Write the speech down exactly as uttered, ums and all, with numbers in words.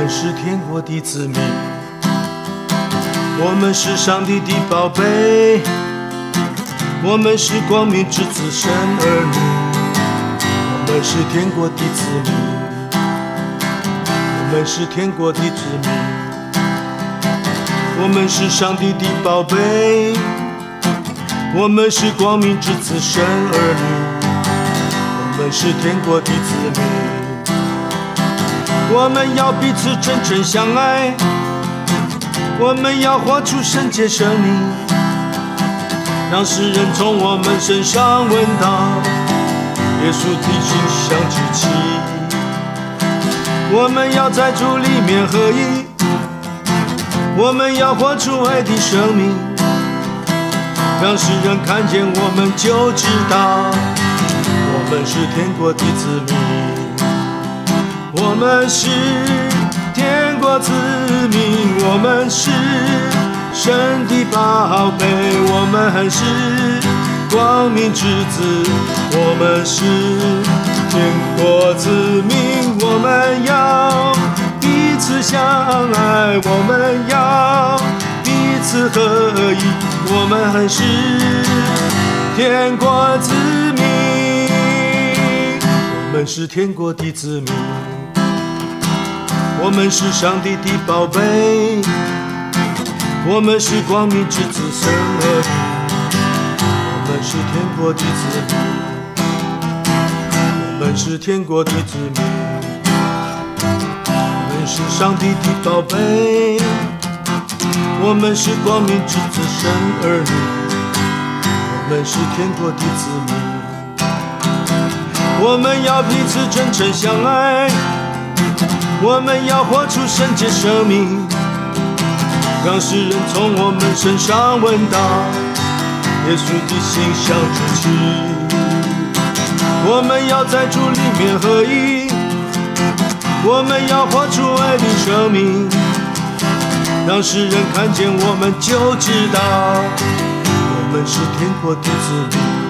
是天国的子民，我们是上帝的宝贝，我们是光明之子，神儿女，我们是天国的子民，我们是天国的子民，我们是上帝的宝贝，我们是光明之子，神儿女，我们是天国的子民。我们要彼此真诚相爱，我们要活出圣洁生命，让世人从我们身上闻到耶稣的馨香之气。我们要在主里面合一，我们要活出爱的生命，让世人看见我们就知道我们是天国的子民。我们是天国子民，我们是神的宝贝，我们是光明之子，我们是天国子民。我们要彼此相爱，我们要彼此合一，我们是天国子民，我们是天国的子民。我们是上帝的宝贝，我们是光明之子，神儿女，我们是天国的子民，我们是天国的子民，我们是上帝的宝贝，我们是光明之子，神儿女，我们是天国的子民。我们要彼此真诚相爱，我们要活出圣洁生命，让世人从我们身上闻到耶稣的馨香之气。我们要在主里面合一，我们要活出爱的生命，让世人看见我们就知道我们是天国的子民。